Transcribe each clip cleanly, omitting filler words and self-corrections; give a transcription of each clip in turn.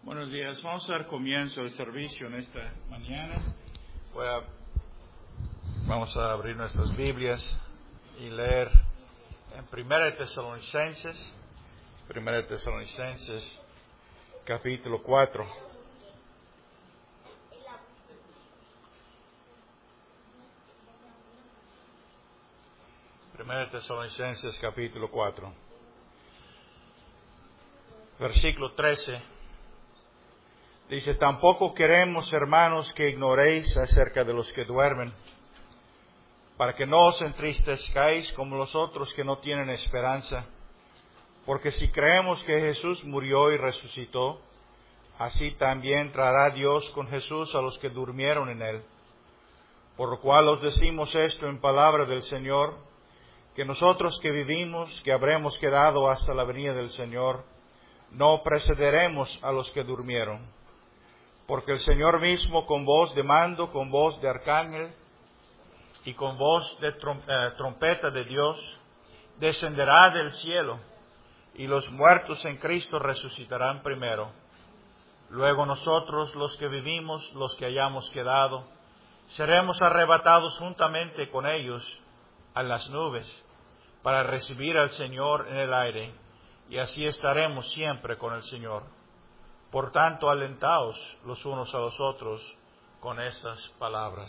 Buenos días. Vamos a dar comienzo al servicio en esta mañana. Vamos a abrir nuestras Biblias y leer en 1 Tesalonicenses, capítulo 4. Primera Tesalonicenses, capítulo 4. Versículo 13. Dice: tampoco queremos, hermanos, que ignoréis acerca de los que duermen, para que no os entristezcáis como los otros que no tienen esperanza. Porque si creemos que Jesús murió y resucitó, así también traerá Dios con Jesús a los que durmieron en él. Por lo cual os decimos esto en palabra del Señor, que nosotros que vivimos, que habremos quedado hasta la venida del Señor, no precederemos a los que durmieron. Porque el Señor mismo, con voz de mando, con voz de arcángel y con voz de trompeta de Dios, descenderá del cielo, y los muertos en Cristo resucitarán primero. Luego nosotros, los que vivimos, los que hayamos quedado, seremos arrebatados juntamente con ellos a las nubes, para recibir al Señor en el aire, y así estaremos siempre con el Señor. Por tanto, alentaos los unos a los otros con estas palabras.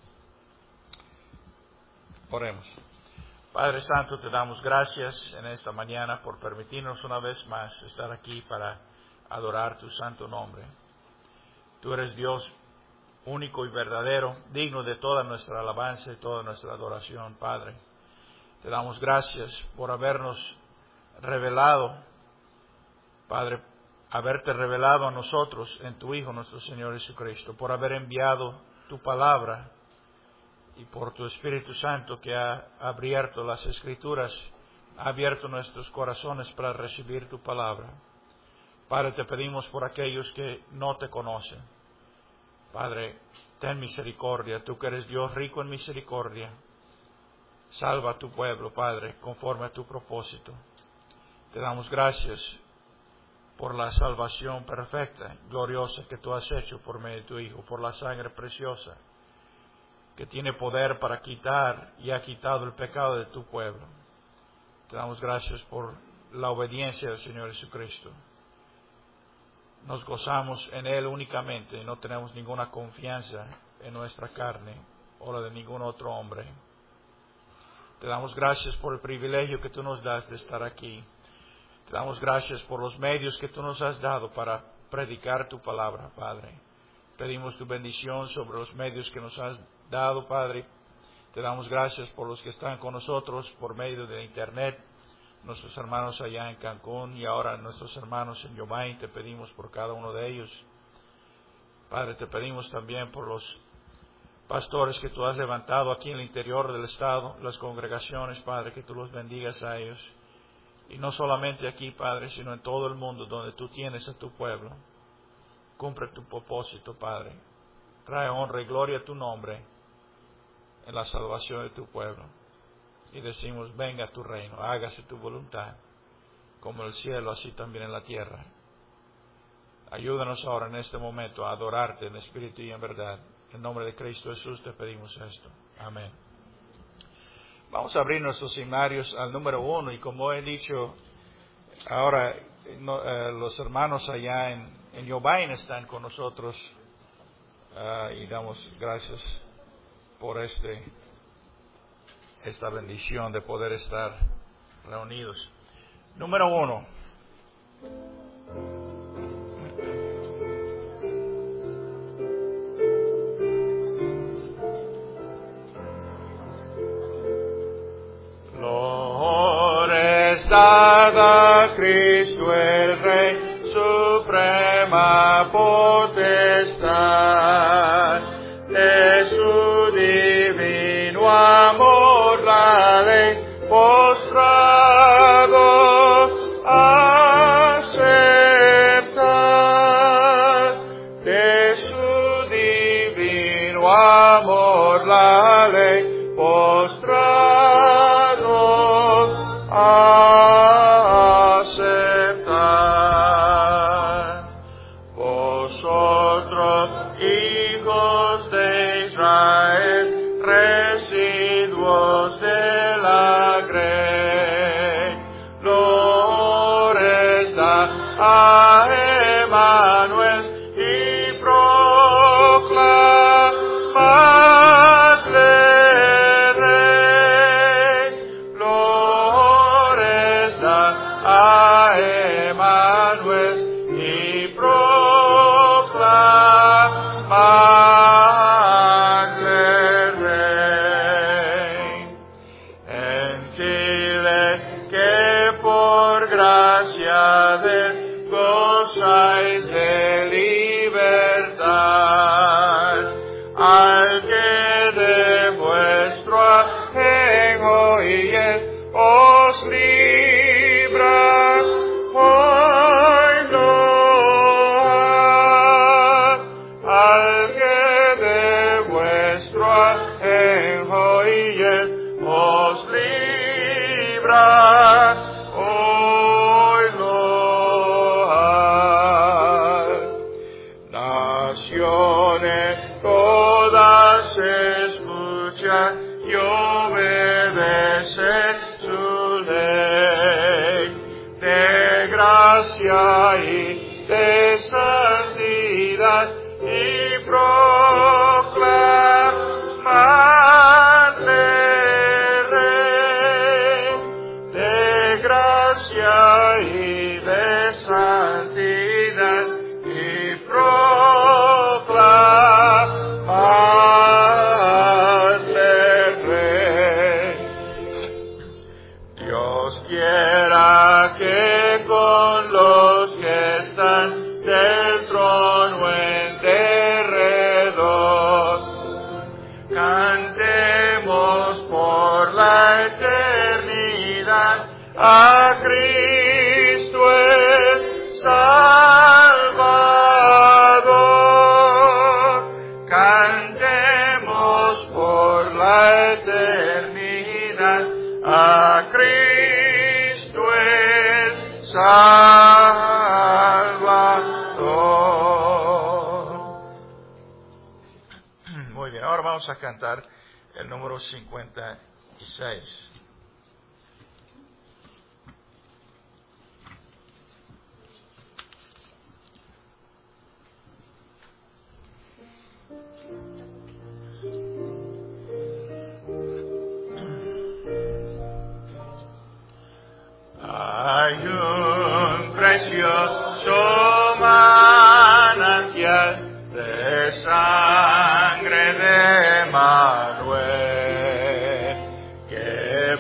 Oremos. Padre Santo, te damos gracias en esta mañana por permitirnos una vez más estar aquí para adorar tu santo nombre. Tú eres Dios único y verdadero, digno de toda nuestra alabanza y toda nuestra adoración, Padre. Te damos gracias por habernos revelado, Padre, haberte revelado a nosotros en tu Hijo, nuestro Señor Jesucristo, por haber enviado tu palabra y por tu Espíritu Santo que ha abierto las Escrituras, ha abierto nuestros corazones para recibir tu palabra. Padre, te pedimos por aquellos que no te conocen. Padre, ten misericordia, tú que eres Dios rico en misericordia. Salva a tu pueblo, Padre, conforme a tu propósito. Te damos gracias por la salvación perfecta, gloriosa que tú has hecho por medio de tu Hijo, por la sangre preciosa que tiene poder para quitar y ha quitado el pecado de tu pueblo. Te damos gracias por la obediencia del Señor Jesucristo. Nos gozamos en Él únicamente y no tenemos ninguna confianza en nuestra carne o la de ningún otro hombre. Te damos gracias por el privilegio que tú nos das de estar aquí. Te damos gracias por los medios que tú nos has dado para predicar tu palabra, Padre. Pedimos tu bendición sobre los medios que nos has dado, Padre. Te damos gracias por los que están con nosotros por medio de Internet, nuestros hermanos allá en Cancún y ahora nuestros hermanos en Yomay. Te pedimos por cada uno de ellos. Padre, te pedimos también por los pastores que tú has levantado aquí en el interior del estado, las congregaciones, Padre, que tú los bendigas a ellos. Y no solamente aquí, Padre, sino en todo el mundo donde tú tienes a tu pueblo. Cumple tu propósito, Padre. Trae honra y gloria a tu nombre en la salvación de tu pueblo. Y decimos: venga tu reino, hágase tu voluntad, como en el cielo, así también en la tierra. Ayúdanos ahora en este momento a adorarte en espíritu y en verdad. En nombre de Cristo Jesús te pedimos esto. Amén. Vamos a abrir nuestros himnarios al número 1 y como he dicho, ahora los hermanos allá en Yobain están con nosotros y damos gracias por esta bendición de poder estar reunidos. Número 1. Dada Cristo el Rey, suprema potestad, de su divino amor la ley postrado acepta, de su divino amor la ley postrado acepta. siervos de la grey. Glores da a Emmanuel y proclamadle Rey. Glores da a Emmanuel y proclamadle Rey. Gentiles que por gracia de gozáis de libertad, al que de vuestro ajenjo y os libra, hoy load. Al que de vuestro ajenjo y os libra, hoy load. Naciones todas escuchan y obedecen su ley, de gracia y de santidad, y proclamadle Rey, de gracia y de santidad, y proclamadle Rey. Dios quiera que con los que están del trono en derredor cantemos por la eternidad a Cristo el Salvador. Cantemos por la eternidad a Cristo el Salvador. Muy bien, ahora vamos a cantar el número 56. Hay un precioso manantial de sangre de Emmanuel que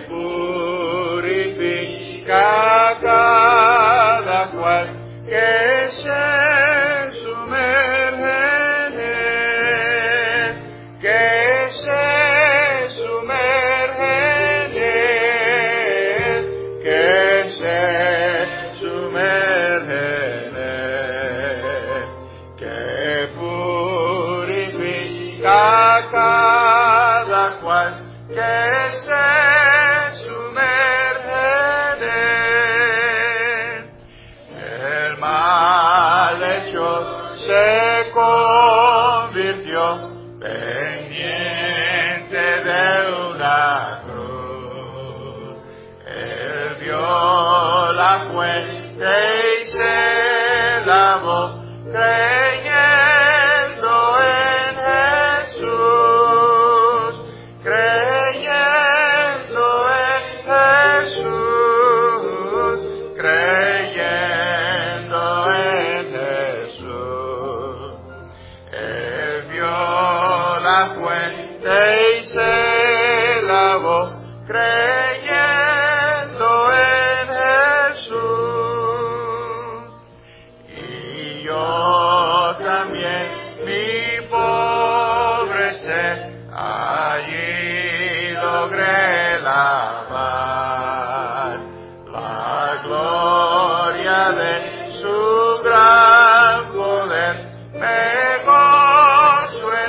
purifica cada cual que se sumerge en él, que se sumerge en él, que se sumerge en él, que purifica cada cual que se sumerge en él. El mal hecho se convirtió pendiente de una cruz. Él vio la fuente y se lavó creyendo en Jesús, creyendo en Jesús, creyendo en Jesús. Él vio la fuente y se lavó creyendo en Jesús. Y yo también, mi pobre ser, allí logré lavar la gloria de su gran poder. Me gozo en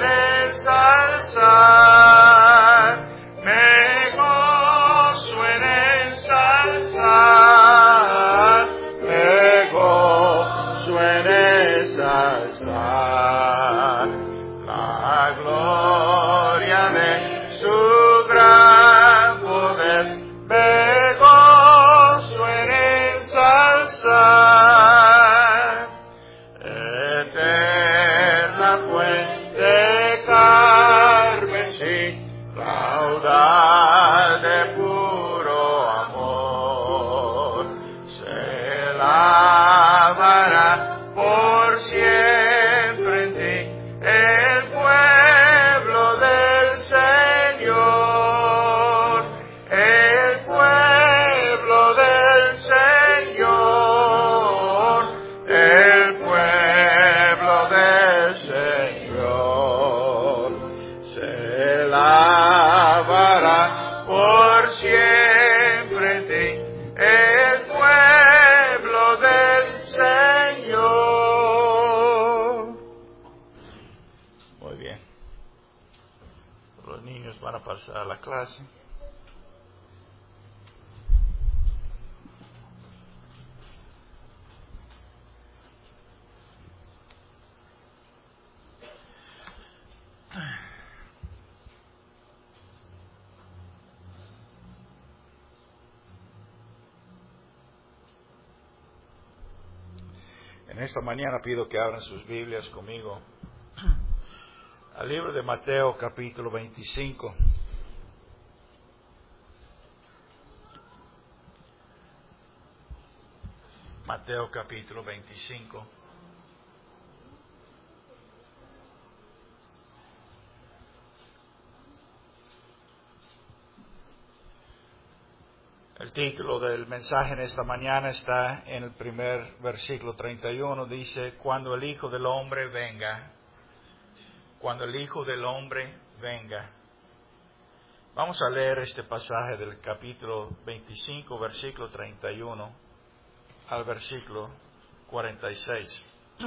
ensalzar, me gozo en ensalzar, me gozo en ensalzar la gloria de su gran por siempre en ti, el pueblo del Señor. Muy bien. Los niños van a pasar a la clase. En esta mañana pido que abran sus Biblias conmigo al libro de Mateo capítulo 25. Mateo capítulo 25. El título del mensaje en esta mañana está en el primer versículo 31. Dice, cuando el Hijo del Hombre venga. Cuando el Hijo del Hombre venga. Vamos a leer este pasaje del capítulo 25, versículo 31 al versículo 46.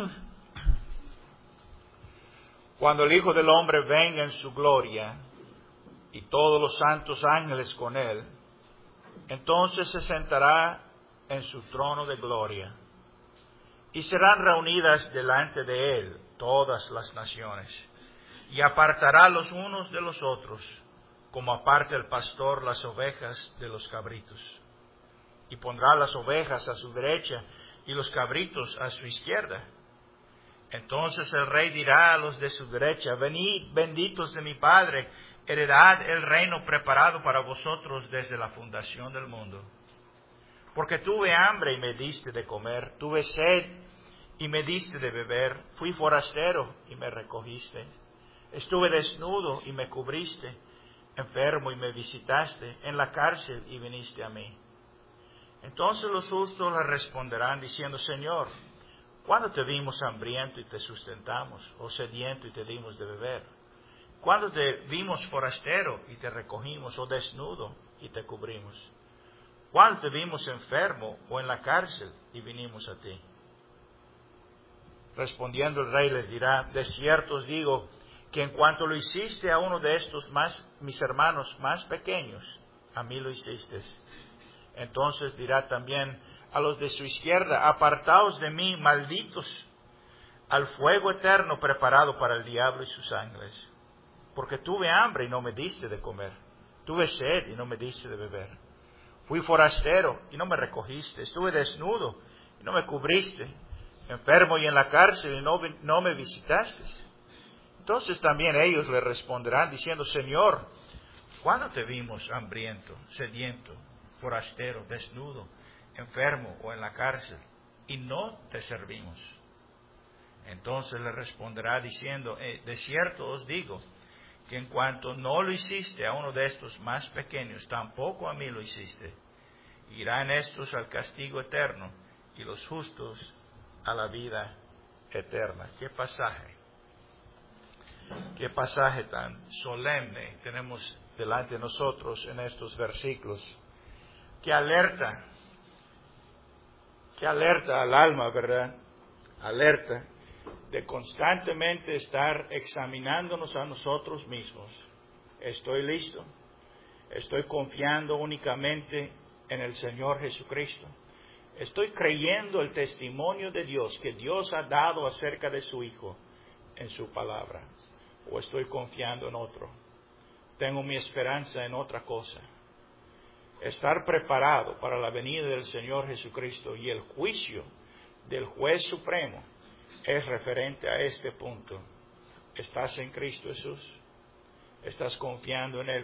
Cuando el Hijo del Hombre venga en su gloria y todos los santos ángeles con él, entonces se sentará en su trono de gloria, y serán reunidas delante de él todas las naciones, y apartará los unos de los otros, como aparta el pastor las ovejas de los cabritos. Y pondrá las ovejas a su derecha y los cabritos a su izquierda. Entonces el rey dirá a los de su derecha, venid, benditos de mi Padre, heredad el reino preparado para vosotros desde la fundación del mundo. Porque tuve hambre y me diste de comer, tuve sed y me diste de beber, fui forastero y me recogiste, estuve desnudo y me cubriste, enfermo y me visitaste, en la cárcel y viniste a mí. Entonces los justos le responderán diciendo, Señor, ¿cuándo te vimos hambriento y te sustentamos, o sediento y te dimos de beber? ¿Cuándo te vimos forastero y te recogimos, o desnudo y te cubrimos? ¿Cuándo te vimos enfermo o en la cárcel y vinimos a ti? Respondiendo el rey les dirá, de cierto os digo que en cuanto lo hiciste a uno de estos mis hermanos más pequeños, a mí lo hiciste. Entonces dirá también a los de su izquierda, apartaos de mí, malditos, al fuego eterno preparado para el diablo y sus ángeles. Porque tuve hambre y no me diste de comer, tuve sed y no me diste de beber, fui forastero y no me recogiste, estuve desnudo y no me cubriste, enfermo y en la cárcel y no me visitaste. Entonces también ellos le responderán diciendo, Señor, ¿cuándo te vimos hambriento, sediento, forastero, desnudo, enfermo o en la cárcel y no te servimos? Entonces le responderá diciendo, de cierto os digo, que en cuanto no lo hiciste a uno de estos más pequeños, tampoco a mí lo hiciste. Irán estos al castigo eterno y los justos a la vida eterna. ¿Qué pasaje? ¿Qué pasaje tan solemne tenemos delante de nosotros en estos versículos? ¿Qué alerta al alma, verdad? Alerta de constantemente estar examinándonos a nosotros mismos. ¿Estoy listo? ¿Estoy confiando únicamente en el Señor Jesucristo? ¿Estoy creyendo el testimonio de Dios que Dios ha dado acerca de su Hijo en su palabra? ¿O estoy confiando en otro? Tengo mi esperanza en otra cosa. Estar preparado para la venida del Señor Jesucristo y el juicio del Juez Supremo es referente a este punto. ¿Estás en Cristo Jesús? ¿Estás confiando en Él?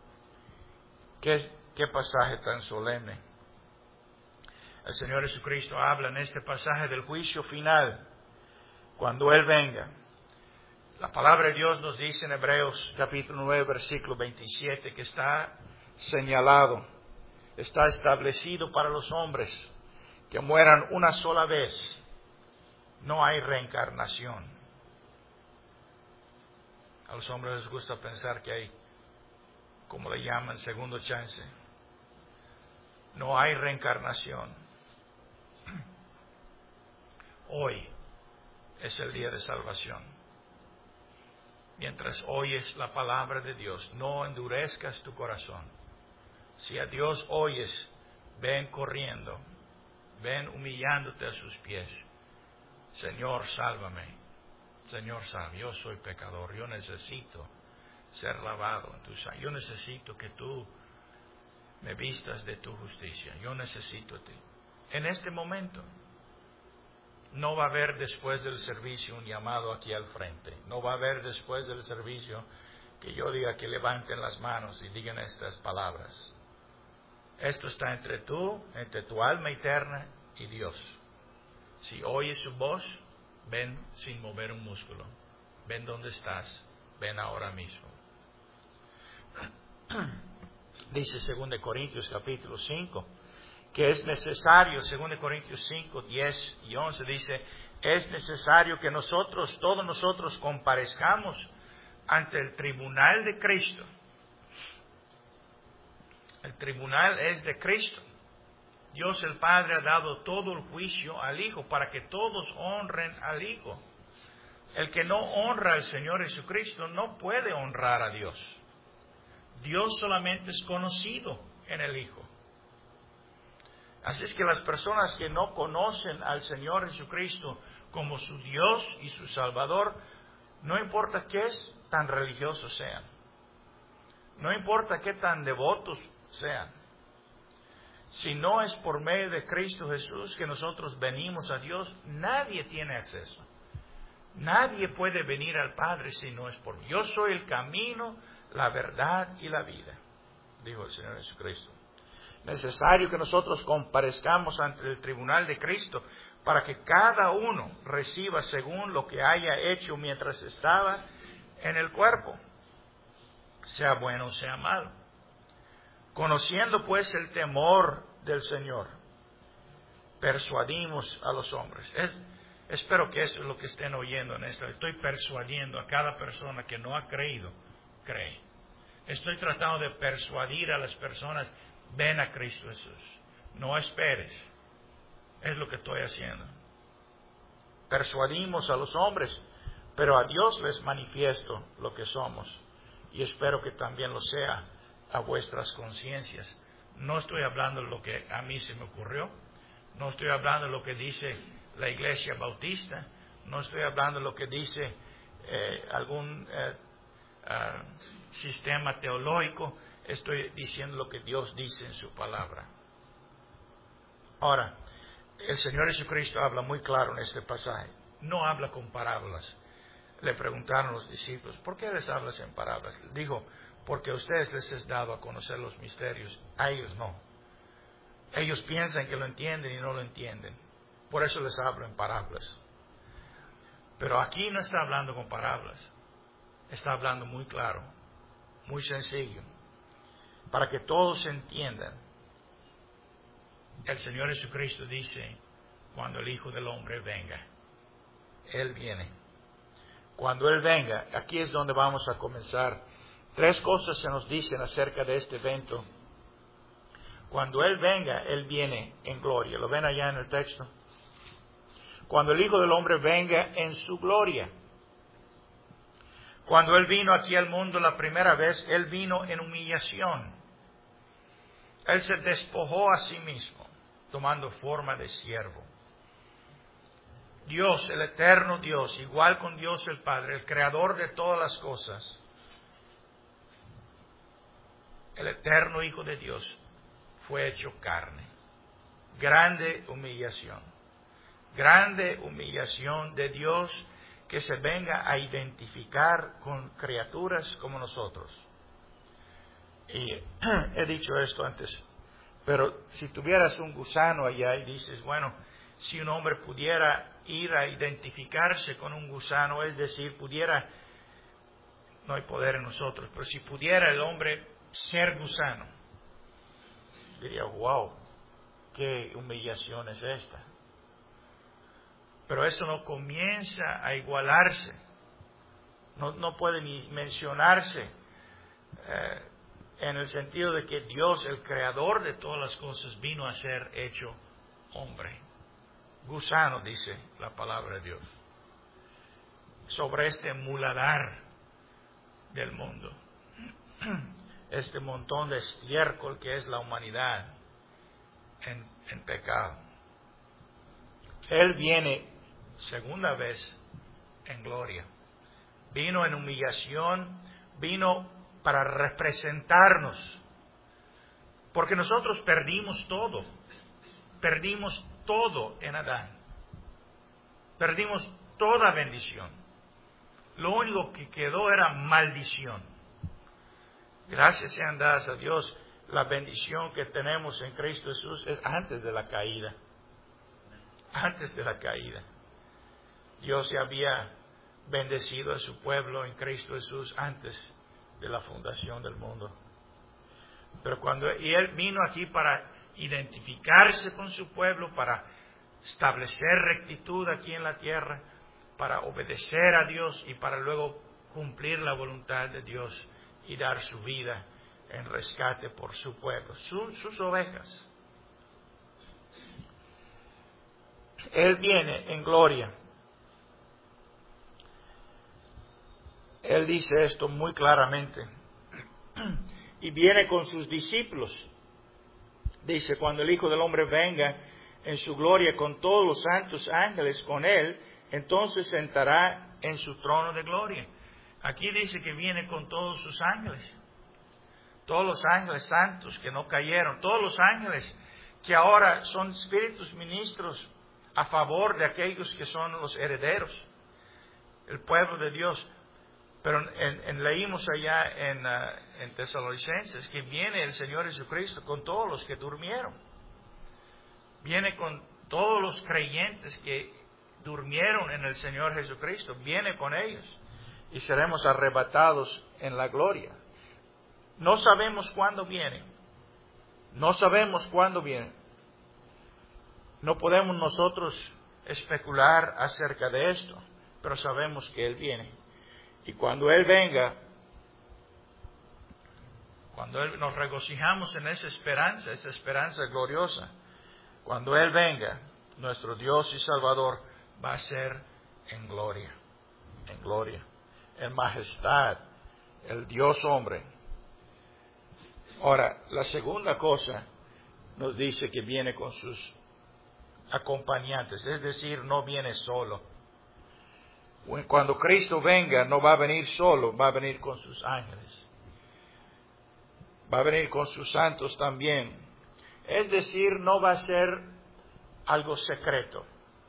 ¿Qué pasaje tan solemne? El Señor Jesucristo habla en este pasaje del juicio final, cuando Él venga. La palabra de Dios nos dice en Hebreos capítulo 9, versículo 27, que está señalado, está establecido para los hombres que mueran una sola vez. No hay reencarnación. A los hombres les gusta pensar que hay como le llaman, segundo chance. No hay reencarnación. Hoy es el día de salvación. Mientras oyes la palabra de Dios, no endurezcas tu corazón. Si a Dios oyes, ven corriendo, ven humillándote a sus pies. Señor, sálvame. Señor, sálvame. Yo soy pecador. Yo necesito ser lavado en tu sangre. Yo necesito que tú me vistas de tu justicia. Yo necesito a ti. En este momento, no va a haber después del servicio un llamado aquí al frente. No va a haber después del servicio que yo diga que levanten las manos y digan estas palabras. Esto está entre tu alma eterna y Dios. Si oyes su voz, ven sin mover un músculo. Ven donde estás. Ven ahora mismo. Dice 2 Corintios capítulo 5, que es necesario, 2 Corintios 5, 10 y 11, dice, es necesario que todos nosotros comparezcamos ante el tribunal de Cristo. El tribunal es de Cristo. Dios el Padre ha dado todo el juicio al Hijo para que todos honren al Hijo. El que no honra al Señor Jesucristo no puede honrar a Dios. Dios solamente es conocido en el Hijo. Así es que las personas que no conocen al Señor Jesucristo como su Dios y su Salvador, no importa qué tan religiosos sean, no importa qué tan devotos sean, si no es por medio de Cristo Jesús que nosotros venimos a Dios, nadie tiene acceso. Nadie puede venir al Padre si no es por mí. Yo soy el camino, la verdad y la vida, dijo el Señor Jesucristo. Necesario que nosotros comparezcamos ante el tribunal de Cristo para que cada uno reciba según lo que haya hecho mientras estaba en el cuerpo, sea bueno o sea malo. Conociendo pues el temor del Señor, persuadimos a los hombres. Espero que eso es lo que estén oyendo en esto. Estoy persuadiendo a cada persona que no ha creído, cree. Estoy tratando de persuadir a las personas, ven a Cristo Jesús. No esperes. Es lo que estoy haciendo. Persuadimos a los hombres, pero a Dios les manifiesto lo que somos. Y espero que también lo sea a vuestras conciencias. No estoy hablando de lo que a mí se me ocurrió. No estoy hablando de lo que dice la Iglesia Bautista. No estoy hablando de lo que dice algún sistema teológico. Estoy diciendo lo que Dios dice en su palabra. Ahora, el Señor Jesucristo habla muy claro en este pasaje. No habla con parábolas. Le preguntaron los discípulos, ¿por qué les hablas en parábolas? Dijo, porque a ustedes les es dado a conocer los misterios, a ellos no. Ellos piensan que lo entienden y no lo entienden. Por eso les hablo en parábolas. Pero aquí no está hablando con parábolas. Está hablando muy claro, muy sencillo, para que todos entiendan. El Señor Jesucristo dice, cuando el Hijo del Hombre venga, Él viene. Cuando Él venga, aquí es donde vamos a comenzar. 3 cosas se nos dicen acerca de este evento. Cuando Él venga, Él viene en gloria. ¿Lo ven allá en el texto? Cuando el Hijo del Hombre venga en su gloria. Cuando Él vino aquí al mundo la primera vez, Él vino en humillación. Él se despojó a sí mismo, tomando forma de siervo. Dios, el eterno Dios, igual con Dios el Padre, el creador de todas las cosas, el eterno Hijo de Dios, fue hecho carne. Grande humillación. Grande humillación de Dios que se venga a identificar con criaturas como nosotros. Y he dicho esto antes, pero si tuvieras un gusano allá y dices, bueno, si un hombre pudiera ir a identificarse con un gusano, es decir, pudiera, no hay poder en nosotros, pero si pudiera el hombre ser gusano, diría, wow, qué humillación es esta. Pero eso no comienza a igualarse, no puede ni mencionarse en el sentido de que Dios, el creador de todas las cosas, vino a ser hecho hombre. Gusano, dice la palabra de Dios, sobre este muladar del mundo, este montón de estiércol que es la humanidad en pecado. Él viene segunda vez en gloria. Vino en humillación, vino para representarnos, porque nosotros perdimos todo en Adán, perdimos toda bendición, lo único que quedó era maldición. Gracias sean dadas a Dios, la bendición que tenemos en Cristo Jesús es antes de la caída. Antes de la caída, Dios ya había bendecido a su pueblo en Cristo Jesús antes de la fundación del mundo. Pero y Él vino aquí para identificarse con su pueblo, para establecer rectitud aquí en la tierra, para obedecer a Dios y para luego cumplir la voluntad de Dios y dar su vida en rescate por su pueblo, sus ovejas. Él viene en gloria. Él dice esto muy claramente. Y viene con sus discípulos. Dice, cuando el Hijo del Hombre venga en su gloria con todos los santos ángeles con Él, entonces sentará en su trono de gloria. Aquí dice que viene con todos sus ángeles. Todos los ángeles santos que no cayeron. Todos los ángeles que ahora son espíritus ministros a favor de aquellos que son los herederos, el pueblo de Dios. Pero leímos allá en Tesalonicenses que viene el Señor Jesucristo con todos los que durmieron. Viene con todos los creyentes que durmieron en el Señor Jesucristo. Viene con ellos y seremos arrebatados en la gloria. No sabemos cuándo viene. No sabemos cuándo viene. No podemos nosotros especular acerca de esto, pero sabemos que Él viene. Y cuando Él venga, cuando nos regocijamos en esa esperanza gloriosa, cuando Él venga, nuestro Dios y Salvador va a ser en gloria, en majestad, el Dios hombre. Ahora, la segunda cosa nos dice que viene con sus acompañantes, es decir, no viene solo. Cuando Cristo venga, no va a venir solo, va a venir con sus ángeles. Va a venir con sus santos también. Es decir, no va a ser algo secreto.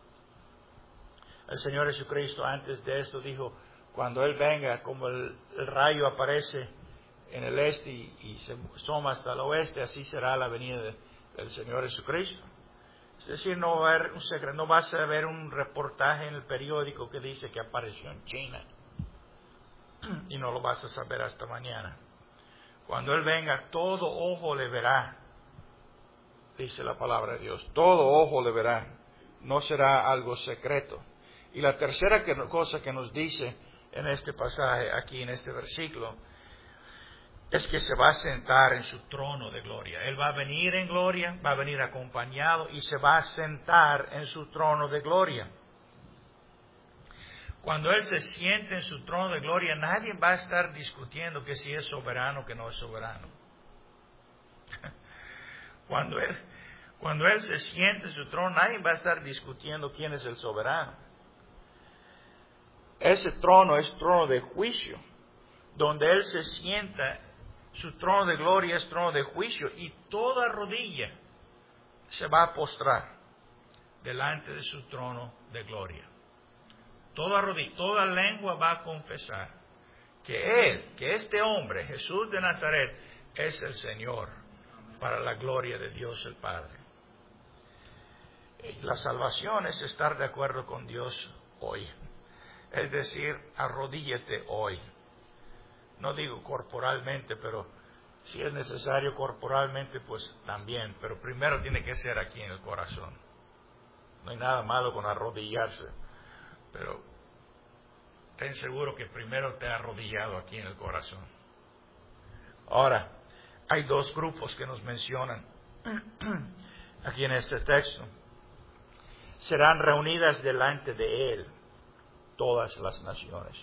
El Señor Jesucristo antes de esto dijo, cuando Él venga, como el rayo aparece en el este y se asoma hasta el oeste, así será la venida del Señor Jesucristo. Es decir, no va a haber un secreto, no vas a ver un reportaje en el periódico que dice que apareció en China y no lo vas a saber hasta mañana. Cuando Él venga, todo ojo le verá, dice la palabra de Dios, todo ojo le verá, no será algo secreto. Y la tercera cosa que nos dice en este pasaje, aquí en este versículo, es que se va a sentar en su trono de gloria. Él va a venir en gloria, va a venir acompañado y se va a sentar en su trono de gloria. Cuando Él se siente en su trono de gloria, nadie va a estar discutiendo que si es soberano o que no es soberano. Cuando Él se siente en su trono, nadie va a estar discutiendo quién es el soberano. Ese trono es trono de juicio, donde Él se sienta. Su trono de gloria es trono de juicio y toda rodilla se va a postrar delante de su trono de gloria. Toda rodilla, toda lengua va a confesar que este hombre, Jesús de Nazaret, es el Señor para la gloria de Dios el Padre. La salvación es estar de acuerdo con Dios hoy. Es decir, arrodíllate hoy. No digo corporalmente, pero si es necesario corporalmente, pues también. Pero primero tiene que ser aquí en el corazón. No hay nada malo con arrodillarse, pero ten seguro que primero te ha arrodillado aquí en el corazón. Ahora, Hay dos grupos que nos mencionan aquí en este texto. Serán reunidas delante de Él todas las naciones.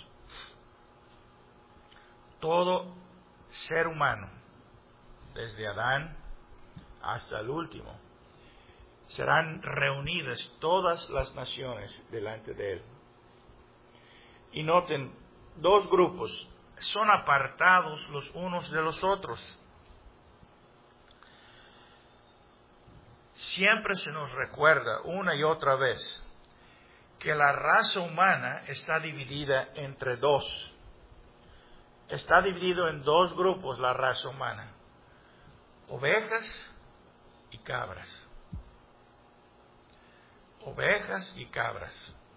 Todo ser humano, desde Adán hasta el último, serán reunidas todas las naciones delante de Él. Y noten, dos grupos son apartados los unos de los otros. Siempre se nos recuerda una y otra vez que la raza humana está dividida entre dos. Está dividido en dos grupos la raza humana: ovejas y cabras. Ovejas y cabras.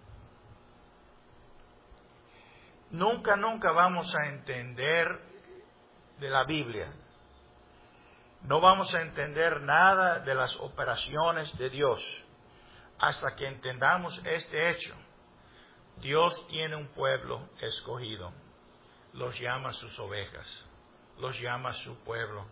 Nunca vamos a entender de la Biblia. No vamos a entender nada de las operaciones de Dios hasta que entendamos este hecho. Dios tiene un pueblo escogido. Los llama sus ovejas. Los llama su pueblo.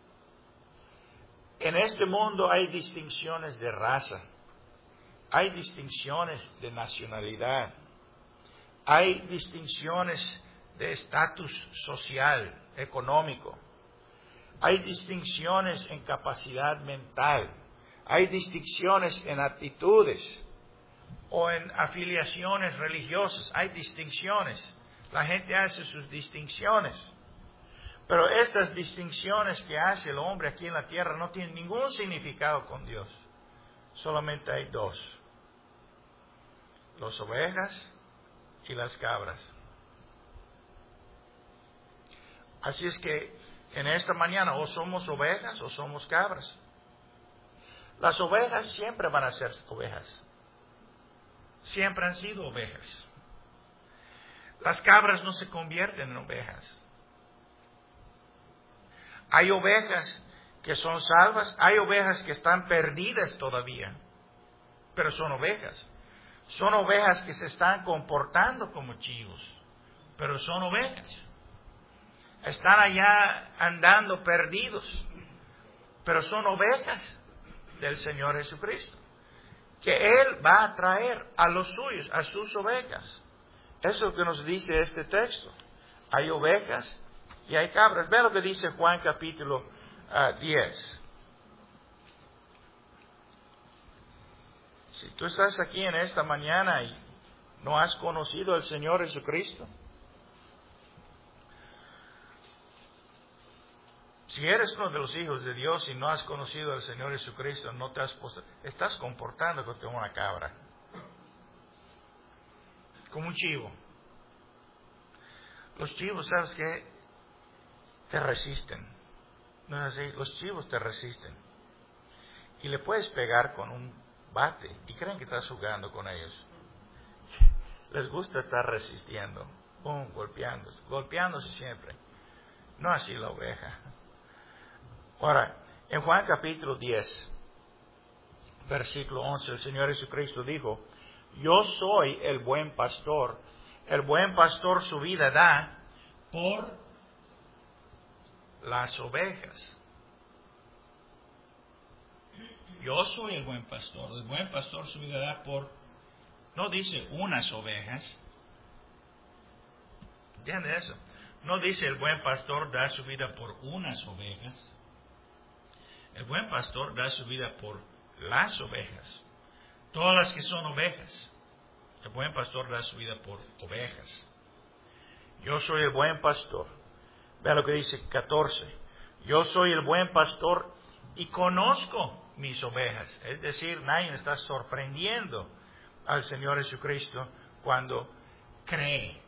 En este mundo hay distinciones de raza. Hay distinciones de nacionalidad. Hay distinciones de estatus social, económico. Hay distinciones en capacidad mental. Hay distinciones en actitudes o en afiliaciones religiosas. Hay distinciones. La gente hace sus distinciones. Pero estas distinciones que hace el hombre aquí en la tierra no tienen ningún significado con Dios. Solamente hay dos: las ovejas y las cabras. Así es que en esta mañana o somos ovejas o somos cabras. Las ovejas siempre van a ser ovejas. Siempre han sido ovejas. Las cabras no se convierten en ovejas. Hay ovejas que son salvas, hay ovejas que están perdidas todavía, pero son ovejas. Son ovejas que se están comportando como chivos, pero son ovejas. Están allá andando perdidos, pero son ovejas del Señor Jesucristo, que Él va a traer a los suyos, a sus ovejas. Eso es lo que nos dice este texto. Hay ovejas y hay cabras. Vean lo que dice Juan capítulo 10. Si tú estás aquí en esta mañana y no has conocido al Señor Jesucristo, si eres uno de los hijos de Dios y no has conocido al Señor Jesucristo, estás comportando como una cabra, como un chivo. Los chivos, ¿sabes qué? Te resisten. ¿No es así? Los chivos te resisten. Y le puedes pegar con un bate y creen que estás jugando con ellos. Les gusta estar resistiendo, golpeándose siempre. No así la oveja. Ahora, en Juan capítulo 10, versículo 11, el Señor Jesucristo dijo: yo soy el buen pastor. El buen pastor su vida da por las ovejas. Yo soy el buen pastor. El buen pastor su vida da por, no dice unas ovejas. ¿Entiende eso? No dice el buen pastor da su vida por unas ovejas. El buen pastor da su vida por las ovejas. Todas las que son ovejas. El buen pastor da su vida por ovejas. Yo soy el buen pastor. Vean lo que dice 14. Yo soy el buen pastor y conozco mis ovejas. Es decir, nadie está sorprendiendo al Señor Jesucristo cuando cree.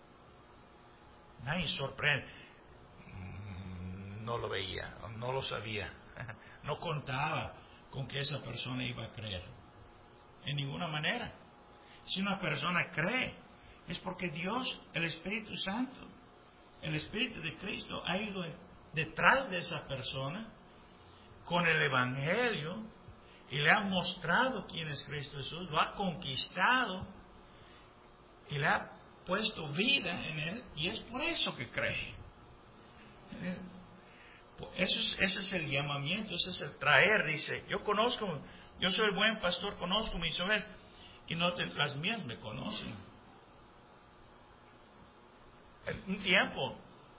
Nadie sorprende. No lo veía, no lo sabía. No contaba con que esa persona iba a creer. En ninguna manera. Si una persona cree, es porque Dios, el Espíritu Santo, el Espíritu de Cristo ha ido detrás de esa persona con el Evangelio y le ha mostrado quién es Cristo Jesús, lo ha conquistado y le ha puesto vida en él, y es por eso que cree. Ese es el llamamiento, ese es el traer. Dice, yo soy el buen pastor, conozco mis ovejas, y las mías me conocen. En un tiempo,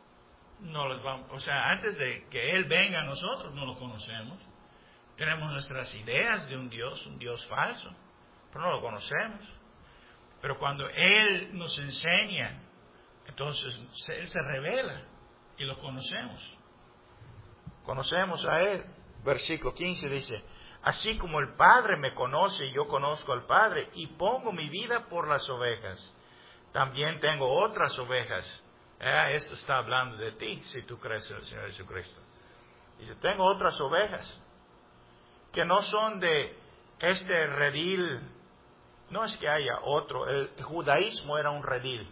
antes de que Él venga a nosotros, no lo conocemos. Tenemos nuestras ideas de un Dios falso, pero no lo conocemos. Pero cuando Él nos enseña, entonces Él se revela y lo conocemos. Conocemos a Él. Versículo 15 dice, así como el Padre me conoce y yo conozco al Padre y pongo mi vida por las ovejas, también tengo otras ovejas. Esto está hablando de ti, si tú crees en el Señor Jesucristo. Dice, tengo otras ovejas que no son de este redil. No es que haya otro. El judaísmo era un redil.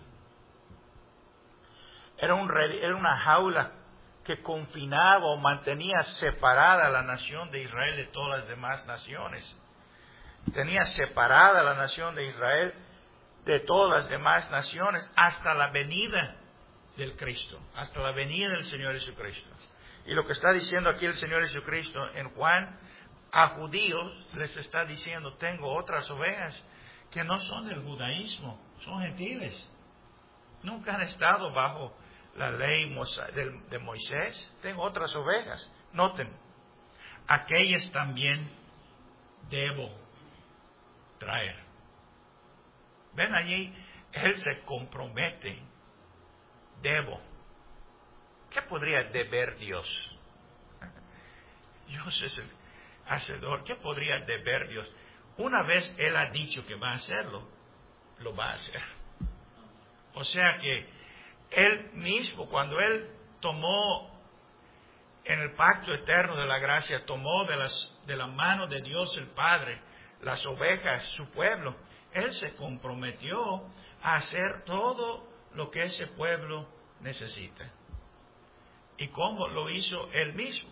Era una jaula que confinaba o mantenía separada a la nación de Israel de todas las demás naciones. Tenía separada a la nación de Israel de todas las demás naciones hasta la venida del Cristo, hasta la venida del Señor Jesucristo. Y lo que está diciendo aquí el Señor Jesucristo en Juan, a judíos les está diciendo, tengo otras ovejas que no son del judaísmo, son gentiles. Nunca han estado bajo la ley de Moisés. Tengo otras ovejas. Noten, aquellas también debo traer. Ven allí, Él se compromete. Debo. ¿Qué podría deber Dios? Dios es el hacedor. ¿Qué podría deber Dios? Una vez Él ha dicho que va a hacerlo, lo va a hacer. O sea que Él mismo, cuando Él tomó en el pacto eterno de la gracia, tomó de la mano de Dios el Padre las ovejas, su pueblo, Él se comprometió a hacer todo lo que ese pueblo necesita. ¿Y cómo lo hizo Él mismo?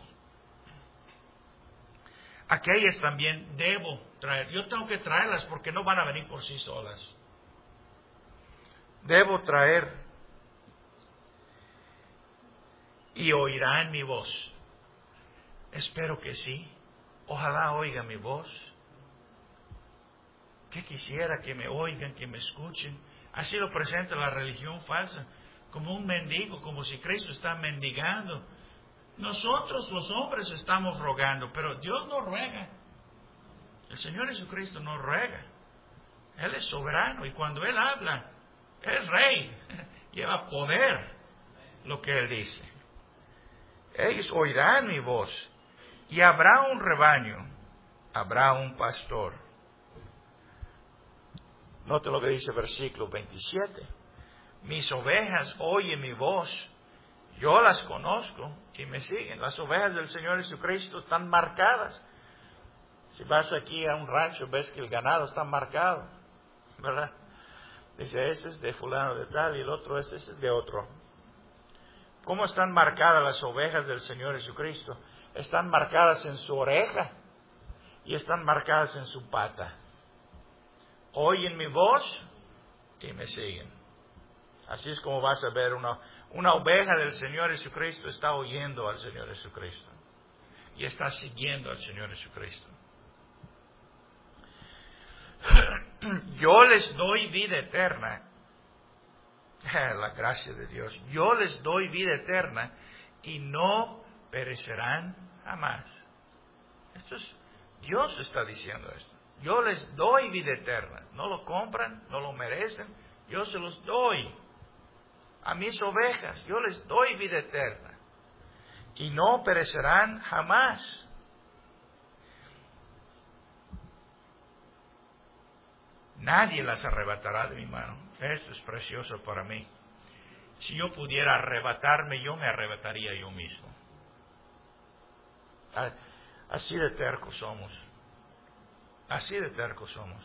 Aquellas también debo traer. Yo tengo que traerlas porque no van a venir por sí solas. Debo traer y oirán mi voz. Espero que sí. Ojalá oigan mi voz. Que quisiera que me oigan, que me escuchen. Así lo presenta la religión falsa, como un mendigo, como si Cristo está mendigando. Nosotros los hombres estamos rogando, pero Dios no ruega. El Señor Jesucristo no ruega. Él es soberano y cuando Él habla, Él es rey. Lleva poder lo que Él dice. Ellos oirán mi voz y habrá un rebaño, habrá un pastor. Note lo que dice el versículo 27. Mis ovejas oyen mi voz, yo las conozco y me siguen. Las ovejas del Señor Jesucristo están marcadas. Si vas aquí a un rancho, ves que el ganado está marcado, ¿verdad? Dice, ese es de fulano de tal y el otro ese es de otro. ¿Cómo están marcadas las ovejas del Señor Jesucristo? Están marcadas en su oreja y están marcadas en su pata. Oyen mi voz y me siguen. Así es como vas a ver una oveja del Señor Jesucristo está oyendo al Señor Jesucristo y está siguiendo al Señor Jesucristo. Yo les doy vida eterna. La gracia de Dios. Yo les doy vida eterna y no perecerán jamás. Dios está diciendo esto. Yo les doy vida eterna. No lo compran, no lo merecen. Yo se los doy a mis ovejas. Yo les doy vida eterna y no perecerán jamás. Nadie las arrebatará de mi mano. Esto es precioso para mí. Si yo pudiera arrebatarme, yo me arrebataría yo mismo. Así de tercos somos. Así de tercos somos.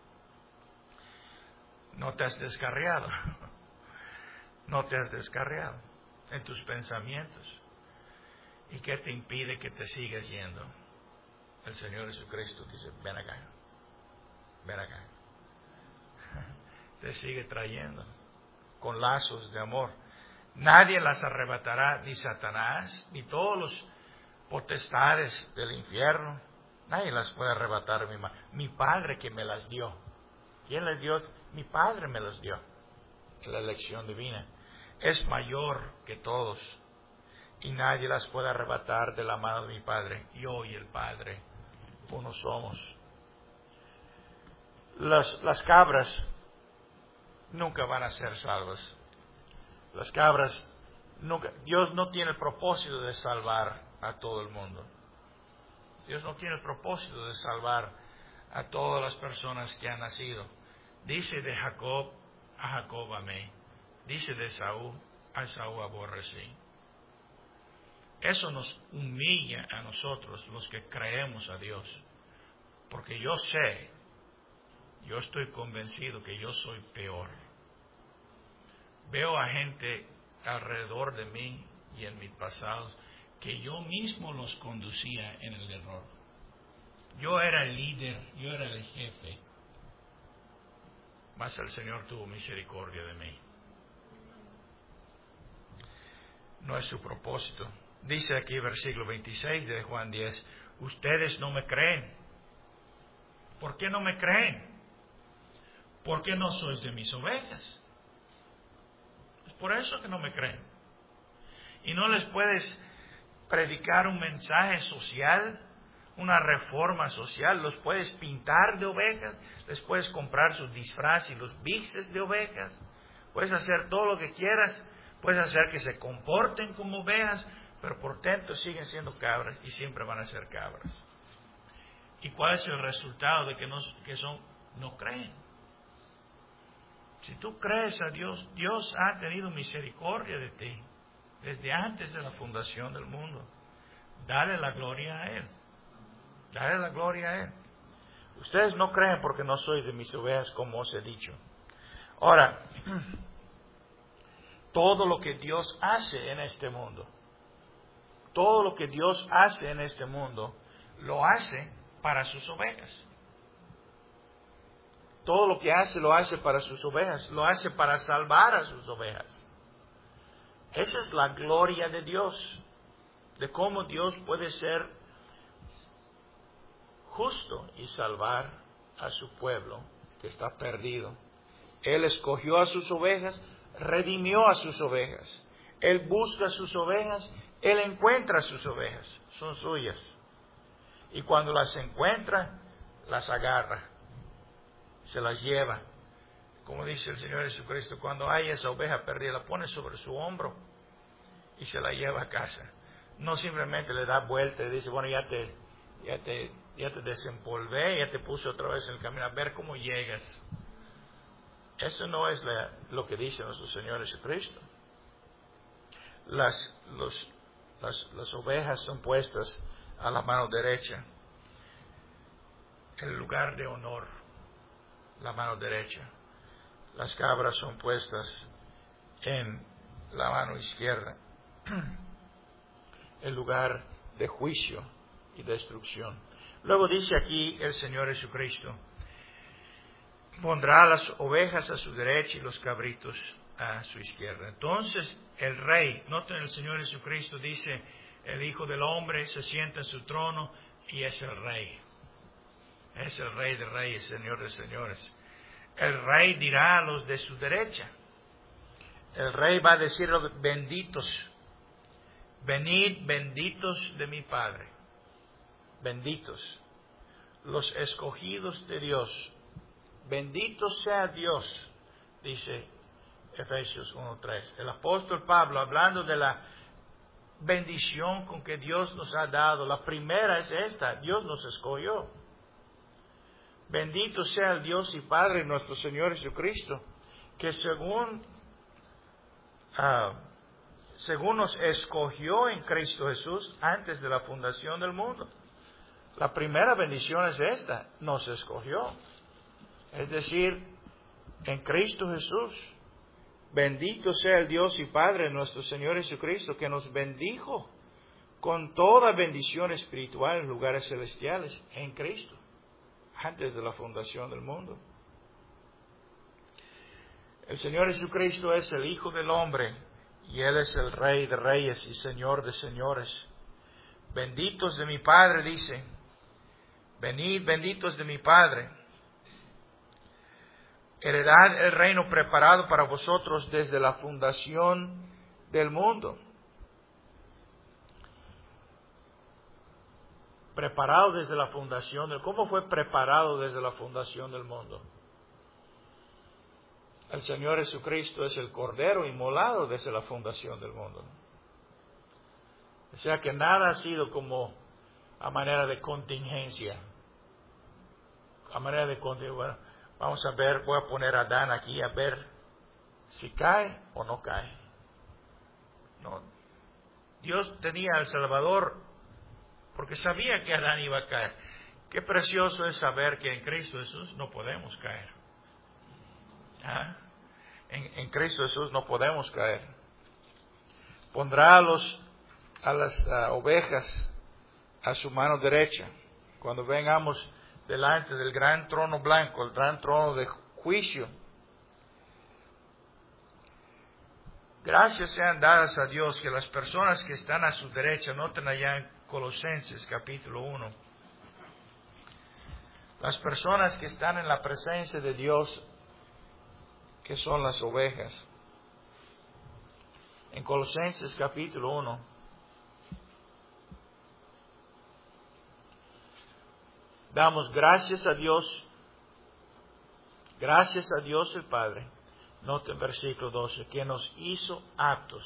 No te has descarriado. No te has descarriado en tus pensamientos. ¿Y qué te impide que te sigas yendo? El Señor Jesucristo dice, ven acá. Ven acá. Te sigue trayendo con lazos de amor. Nadie las arrebatará, ni Satanás, ni todos los potestades del infierno. Nadie las puede arrebatar de mi mano. Mi Padre que me las dio. ¿Quién les dio? Mi Padre me las dio. La elección divina es mayor que todos. Y nadie las puede arrebatar de la mano de mi Padre. Yo y el Padre, uno somos. Las cabras nunca van a ser salvas. Las cabras nunca. Dios no tiene el propósito de salvar a todo el mundo. Dios no tiene el propósito de salvar a todas las personas que han nacido. Dice de Jacob, a Jacob amé. Dice de Saúl, a Saúl aborrecí. Eso nos humilla a nosotros, los que creemos a Dios. Porque yo estoy convencido que yo soy peor. Veo a gente alrededor de mí y en mi pasado que yo mismo los conducía en el error. Yo era el líder, yo era el jefe. Mas el Señor tuvo misericordia de mí. No es su propósito. Dice aquí versículo 26 de Juan 10, ustedes no me creen. ¿Por qué no me creen? ¿Por qué no sois de mis ovejas? Es por eso que no me creen. Y no les puedes predicar un mensaje social, una reforma social, los puedes pintar de ovejas, les puedes comprar sus disfraces y los bises de ovejas, puedes hacer todo lo que quieras, puedes hacer que se comporten como ovejas, pero por dentro siguen siendo cabras y siempre van a ser cabras. ¿Y cuál es el resultado de que no creen? Si tú crees a Dios, Dios ha tenido misericordia de ti desde antes de la fundación del mundo. Dale la gloria a Él. Dale la gloria a Él. Ustedes no creen porque no soy de mis ovejas, como os he dicho. Ahora, todo lo que Dios hace en este mundo, todo lo que Dios hace en este mundo, lo hace para sus ovejas. Todo lo que hace, lo hace para sus ovejas, lo hace para salvar a sus ovejas. Esa es la gloria de Dios, de cómo Dios puede ser justo y salvar a su pueblo que está perdido. Él escogió a sus ovejas, redimió a sus ovejas. Él busca a sus ovejas, Él encuentra a sus ovejas, son suyas. Y cuando las encuentra, las agarra, se las lleva. Como dice el Señor Jesucristo, cuando hay esa oveja perdida, la pone sobre su hombro y se la lleva a casa. No simplemente le da vuelta y dice, bueno, ya te desempolvé, ya te puse otra vez en el camino, a ver cómo llegas. Eso no es lo que dice nuestro Señor Jesucristo. Las ovejas son puestas a la mano derecha, el lugar de honor, la mano derecha. Las cabras son puestas en la mano izquierda, el lugar de juicio y destrucción. Luego dice aquí el Señor Jesucristo, pondrá las ovejas a su derecha y los cabritos a su izquierda. Entonces el Rey, noten, el Señor Jesucristo dice, el Hijo del Hombre se sienta en su trono y es el Rey. Es el Rey de Reyes, Señor de Señores. El Rey dirá a los de su derecha. El Rey va a decir, benditos, venid benditos de mi Padre. Benditos, los escogidos de Dios. Bendito sea Dios, dice Efesios 1:3. El apóstol Pablo, hablando de la bendición con que Dios nos ha dado, la primera es esta: Dios nos escogió. Bendito sea el Dios y Padre nuestro Señor Jesucristo, que según nos escogió en Cristo Jesús antes de la fundación del mundo. La primera bendición es esta: nos escogió. Es decir, en Cristo Jesús. Bendito sea el Dios y Padre de nuestro Señor Jesucristo, que nos bendijo con toda bendición espiritual en lugares celestiales en Cristo, antes de la fundación del mundo. El Señor Jesucristo es el Hijo del Hombre y Él es el Rey de reyes y Señor de señores. Benditos de mi Padre, dice, venid benditos de mi Padre, heredad el reino preparado para vosotros desde la fundación del mundo. Preparado desde la fundación. ¿Cómo fue preparado desde la fundación del mundo? El Señor Jesucristo es el Cordero inmolado desde la fundación del mundo. O sea que nada ha sido como a manera de contingencia. A manera de contingencia. Bueno, vamos a ver, voy a poner a Adán aquí a ver si cae o no cae. No. Dios tenía al Salvador porque sabía que Adán iba a caer. Qué precioso es saber que en Cristo Jesús no podemos caer. ¿Ah? En Cristo Jesús no podemos caer. Pondrá a las ovejas a su mano derecha. Cuando vengamos delante del gran trono blanco, el gran trono de juicio. Gracias sean dadas a Dios que las personas que están a su derecha, noten allá en Colosenses capítulo 1, las personas que están en la presencia de Dios, que son las ovejas. En Colosenses capítulo 1, damos gracias a Dios el Padre. Noten versículo 12, que nos hizo aptos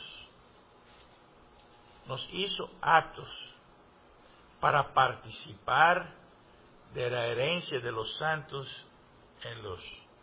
para participar de la herencia de los santos en luz.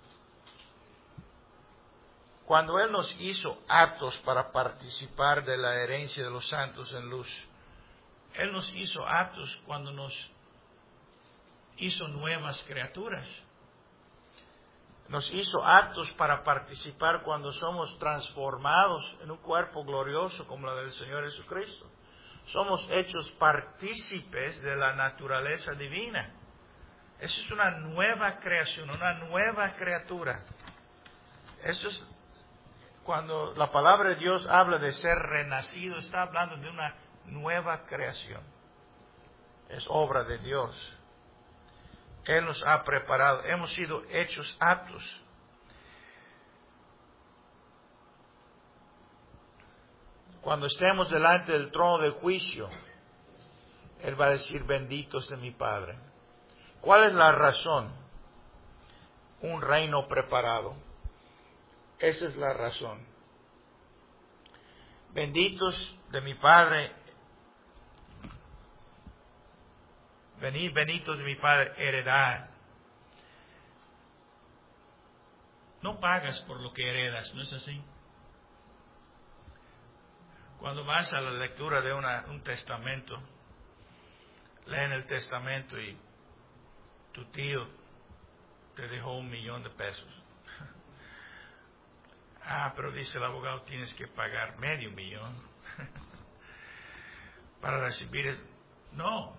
Cuando Él nos hizo aptos para participar de la herencia de los santos en luz, Él nos hizo aptos cuando nos hizo nuevas criaturas. Nos hizo aptos para participar cuando somos transformados en un cuerpo glorioso como la del Señor Jesucristo. Somos hechos partícipes de la naturaleza divina. Eso es una nueva creación, una nueva criatura. Eso es cuando la palabra de Dios habla de ser renacido, está hablando de una nueva creación. Es obra de Dios. Él nos ha preparado, hemos sido hechos aptos. Cuando estemos delante del trono de juicio, Él va a decir, benditos de mi Padre. ¿Cuál es la razón? Un reino preparado. Esa es la razón. Benditos de mi Padre. Venid, benditos de mi Padre, heredad. No pagas por lo que heredas, ¿no es así? Cuando vas a la lectura de un testamento, leen el testamento y tu tío te dejó $1,000,000 pesos. Pero dice el abogado, tienes que pagar $500,000 para recibir. No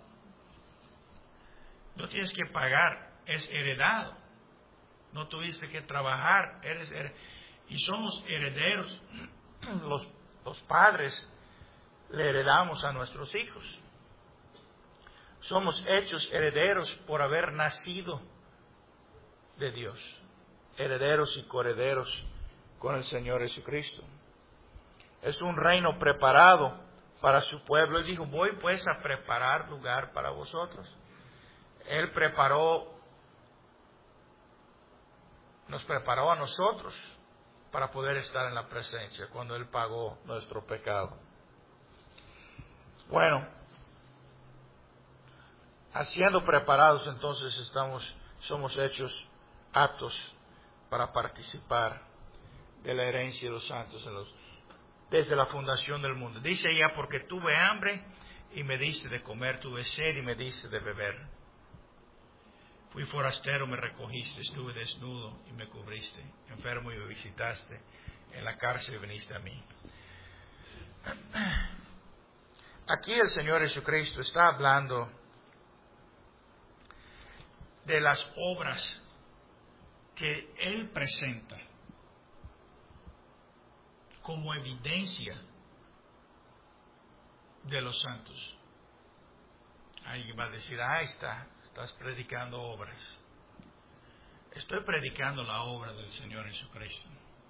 tienes que pagar, es heredado. No tuviste que trabajar, y somos herederos. Los padres le heredamos a nuestros hijos. Somos hechos herederos por haber nacido de Dios. Herederos y coherederos con el Señor Jesucristo. Es un reino preparado para su pueblo. Él dijo, voy pues a preparar lugar para vosotros. Él nos preparó a nosotros para poder estar en la presencia cuando Él pagó nuestro pecado. Bueno, siendo preparados entonces somos hechos aptos para participar de la herencia de los santos desde la fundación del mundo. Dice ella, porque tuve hambre y me diste de comer, tuve sed y me diste de beber. Fui forastero, me recogiste, estuve desnudo y me cubriste, enfermo y me visitaste, en la cárcel viniste a mí. Aquí el Señor Jesucristo está hablando de las obras que Él presenta como evidencia de los santos. Alguien va a decir, estás predicando obras. Estoy predicando la obra del Señor Jesucristo.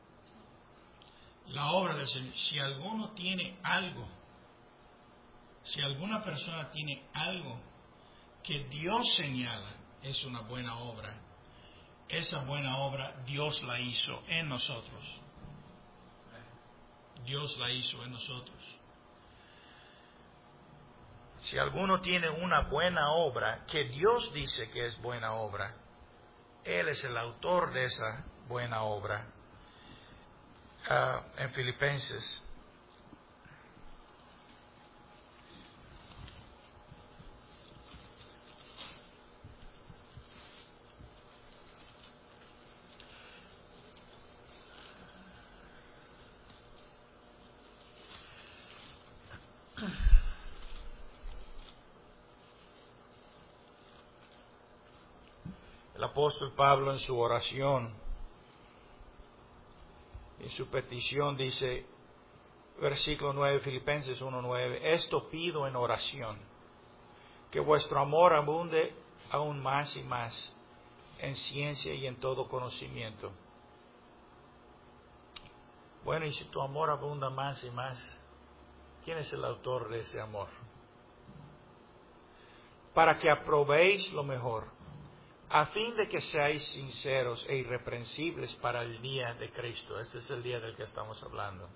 La obra del Señor. Si alguno tiene algo, si alguna persona tiene algo que Dios señala, es una buena obra. Esa buena obra Dios la hizo en nosotros. Dios la hizo en nosotros. Si alguno tiene una buena obra, que Dios dice que es buena obra, Él es el autor de esa buena obra. En Filipenses. El apóstol Pablo en su oración, en su petición dice, versículo 9, Filipenses 1:9, esto pido en oración, que vuestro amor abunde aún más y más en ciencia y en todo conocimiento. Bueno, y si tu amor abunda más y más, ¿quién es el autor de ese amor? Para que aprobéis lo mejor, a fin de que seáis sinceros e irreprensibles para el día de Cristo. Este es el día del que estamos hablando.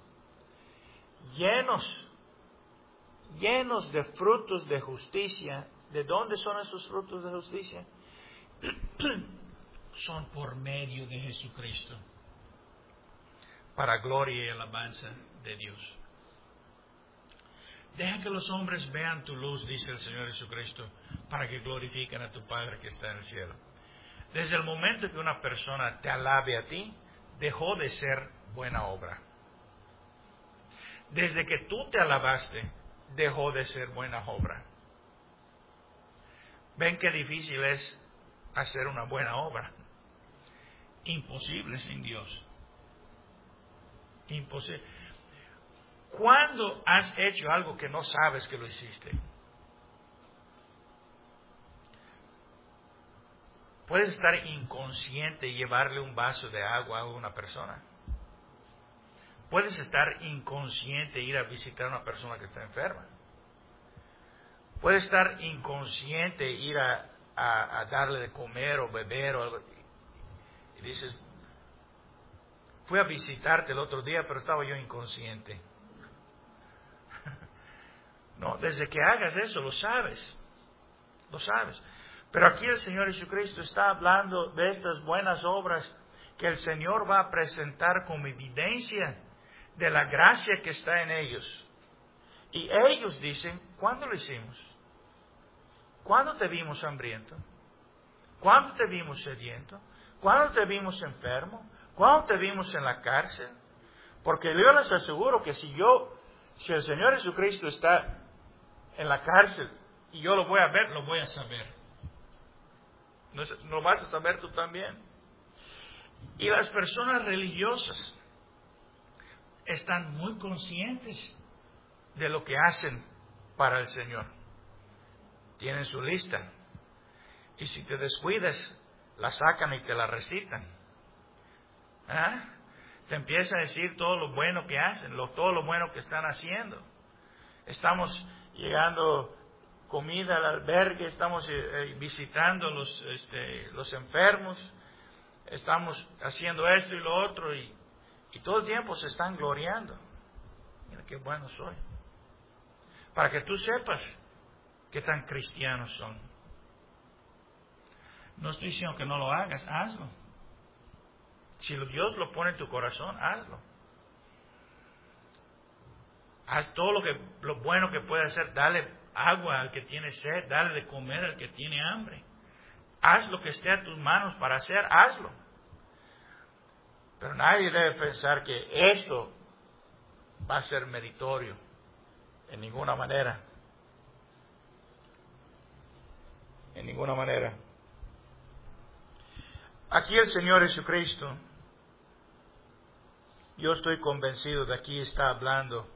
Llenos de frutos de justicia. ¿De dónde son esos frutos de justicia? Son por medio de Jesucristo, para gloria y alabanza de Dios. Deja que los hombres vean tu luz, dice el Señor Jesucristo, para que glorifiquen a tu Padre que está en el cielo. Desde el momento que una persona te alabe a ti, dejó de ser buena obra. Desde que tú te alabaste, dejó de ser buena obra. ¿Ven qué difícil es hacer una buena obra? Imposible sin Dios. Imposible. ¿Cuándo has hecho algo que no sabes que lo hiciste? Puedes estar inconsciente y llevarle un vaso de agua a una persona. Puedes estar inconsciente e ir a visitar a una persona que está enferma. Puedes estar inconsciente e ir a darle de comer o beber o algo. Y dices, fui a visitarte el otro día, pero estaba yo inconsciente. No, desde que hagas eso lo sabes. Lo sabes. Pero aquí el Señor Jesucristo está hablando de estas buenas obras que el Señor va a presentar como evidencia de la gracia que está en ellos. Y ellos dicen, ¿cuándo lo hicimos? ¿Cuándo te vimos hambriento? ¿Cuándo te vimos sediento? ¿Cuándo te vimos enfermo? ¿Cuándo te vimos en la cárcel? Porque yo les aseguro que si el Señor Jesucristo está en la cárcel y yo lo voy a ver, lo voy a saber. ¿No vas a saber tú también? Y las personas religiosas están muy conscientes de lo que hacen para el Señor. Tienen su lista. Y si te descuidas, la sacan y te la recitan. Te empiezan a decir todo lo bueno que hacen, todo lo bueno que están haciendo. Estamos llegando comida al albergue, estamos visitando los enfermos, estamos haciendo esto y lo otro, y todo el tiempo se están gloriando. Mira qué bueno soy. Para que tú sepas qué tan cristianos son. No estoy diciendo que no lo hagas, hazlo. Si Dios lo pone en tu corazón, hazlo. Haz todo lo bueno que puedes hacer. Dale agua al que tiene sed, dale de comer al que tiene hambre. Haz lo que esté a tus manos para hacer, hazlo. Pero nadie debe pensar que esto va a ser meritorio, en ninguna manera. En ninguna manera. Aquí el Señor Jesucristo yo estoy convencido de aquí está hablando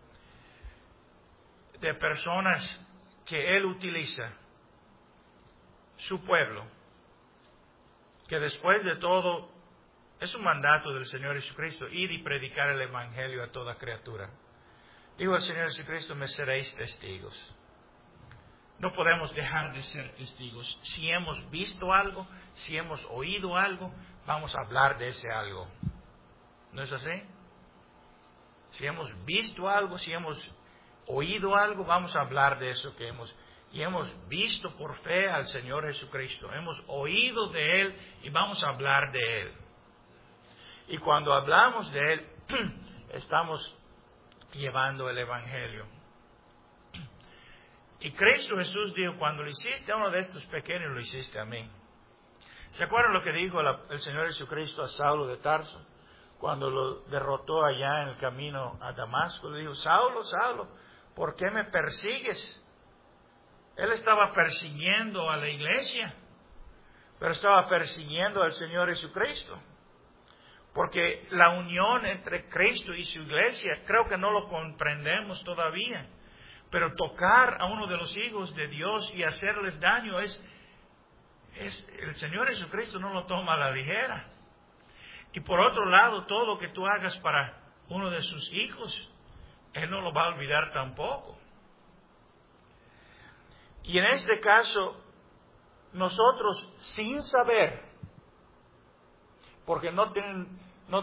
de personas que Él utiliza, su pueblo, que después de todo es un mandato del Señor Jesucristo, ir y predicar el Evangelio a toda criatura. Dijo el Señor Jesucristo, me seréis testigos. No podemos dejar de ser testigos. Si hemos visto algo, si hemos oído algo, vamos a hablar de ese algo. ¿No es así? Si hemos visto algo, si hemos oído algo, vamos a hablar de eso que hemos visto por fe al Señor Jesucristo. Hemos oído de Él y vamos a hablar de Él. Y cuando hablamos de Él, estamos llevando el Evangelio. Y Cristo Jesús dijo, cuando lo hiciste a uno de estos pequeños, lo hiciste a mí. ¿Se acuerdan lo que dijo el Señor Jesucristo a Saulo de Tarso? Cuando lo derrotó allá en el camino a Damasco, le dijo, Saulo, Saulo, ¿por qué me persigues? Él estaba persiguiendo a la iglesia, pero estaba persiguiendo al Señor Jesucristo. Porque la unión entre Cristo y su iglesia, creo que no lo comprendemos todavía. Pero tocar a uno de los hijos de Dios y hacerles daño el Señor Jesucristo no lo toma a la ligera. Y por otro lado, todo lo que tú hagas para uno de sus hijos, Él no lo va a olvidar tampoco. Y en este caso, nosotros sin saber, porque no tienen